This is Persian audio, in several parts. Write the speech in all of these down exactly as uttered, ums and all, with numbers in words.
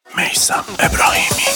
میثم ابراهیمی.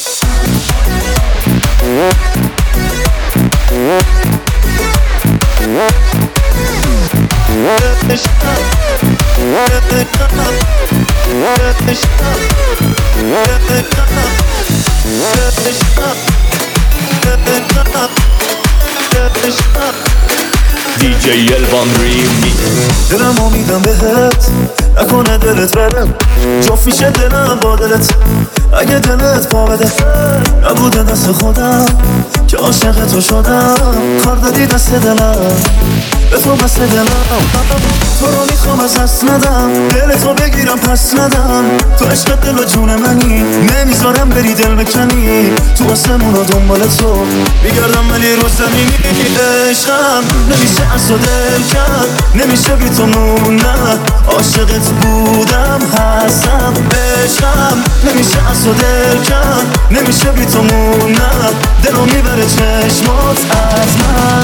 دی جی الوان ریمی. دلم امیدم بهت نکنه دلت برم، جفت میشه دلم با دلت اگه دلت پا بده. نبوده دست خودم که عاشق تو شدم، کار دادی دست دلم به تو بس دلم. تو رو میخوام از دست ندم، دل تو بگیرم پس ندم. تو عشق دل و جون منی، نمیذارم بری دل بکنی. تو آسمون و دنبال تو میگردم ولی رو زمینی. عشقم نمیشه از تو دل کرد، نمیشه بی تو موندن. عاشقت بودم هستم، عشقم نمیشه از تو دل کرد، نمیشه بی تو موندن. دلو میبره چشمات از من.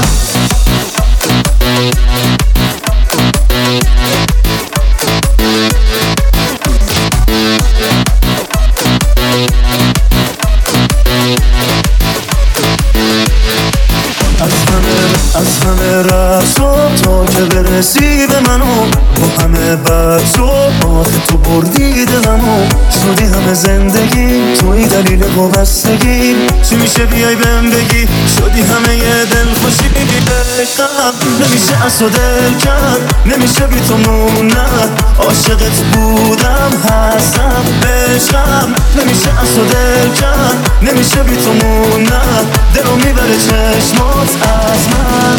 از همه رفتم تا که برسی به منو، با همه بد تو آخه تو بردی دلمو. شدی همه زندگی توی دلیل وابستگی، چی میشه بیای بهم بگی شدی همه یه دل خوشی. عشقم نمیشه از تو دل کرد، نمیشه بی تو موندن. عاشقت بودم هستم، عشقم نمیشه از تو دل کرد، نمیشه بی تو موندن. دلو میبره چشمات از من.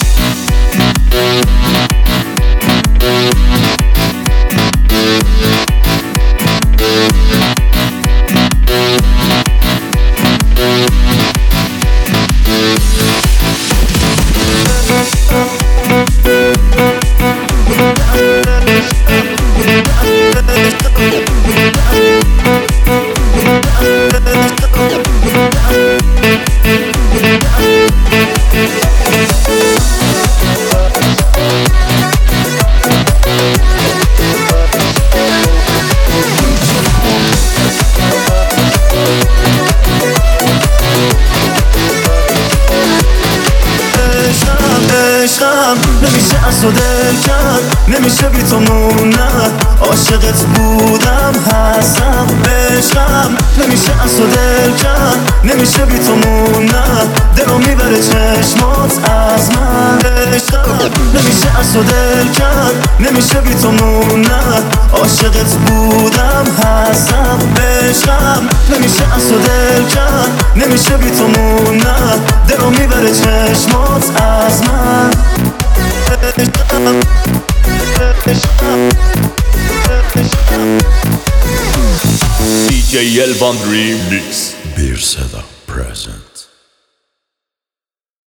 نمیشه از تو دل کرد، نمیشه بی تو موندن. عاشقت بودم هستم، عشقم نمیشه از تو دل کرد، نمیشه بی تو موندن. دلو میبره چشمات از من. عشقم نمیشه از تو دل کرد، نمیشه بی تو موندن. عاشقت بودم هستم، عشقم نمیشه از تو دل کرد، نمیشه بی تو موندن. دلو میبره چشمات از من. دی جی الوان ریمیکس. Bir Seda present.